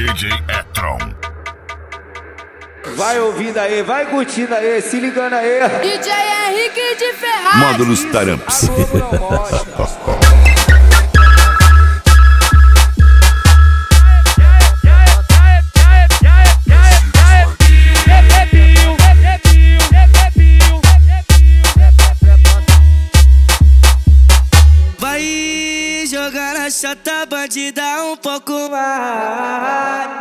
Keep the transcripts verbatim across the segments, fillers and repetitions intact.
J Etron. Vai ouvindo aí, vai curtindo aí, se ligando aí. D J Henrique de Ferraz. Módulos Taramps. Vai jogar na chata, bandida um pouco mais.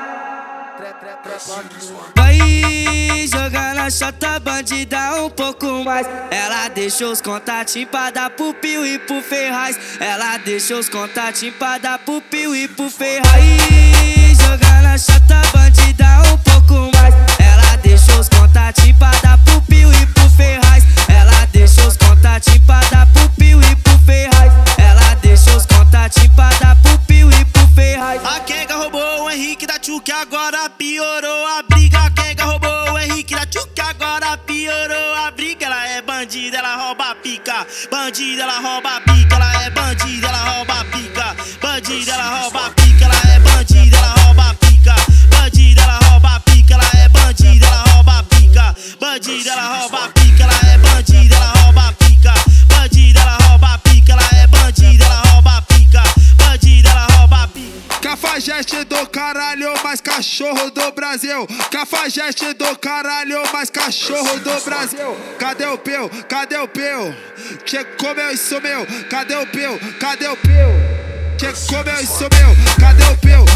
Vai jogar na chata, bandida um pouco mais. Ela deixou os contatinhos pra dar pro Pio e pro Ferraz. Ela deixou os contatinhos pra dar pro Pio e pro Ferraz. Vai jogar na chata, bandida um pouco mais. Ela deixou os contatinhos pra dar pro Pio e pro Ferraz. Ela deixou os contatinhos pra dar pro Pio e pro Ferraz. Ela deixou os contatinhos pra dar pro Pio e pro Ferraz. A Kenga roubou o Henrique da Tchuca, agora piorou a briga. A Kenga roubou o Henrique da Tchuca, agora piorou a briga. Ela é bandida, ela rouba a pica. Bandida, ela rouba a pica. Ela é bandida, ela rouba a pica. Bandida, ela rouba a pica. Ela é bandida, ela rouba a pica. Bandida, ela rouba a pica. Ela é bandida, ela rouba a pica. Bandida, ela rouba a pica. Ela é bandida, ela rouba a pica. Bandida, ela rouba a pica. Ela é bandida, ela rouba a pica. Bandida, ela rouba a pica. Cafajeste do caralho, mais cachorro do Brasil. Cafajeste do caralho, mais cachorro do Brasil. Cadê o Peu? Cadê o Peu? Que comeu isso meu? Cadê o Peu? Cadê o Peu? Que comeu isso meu? Cadê o Peu?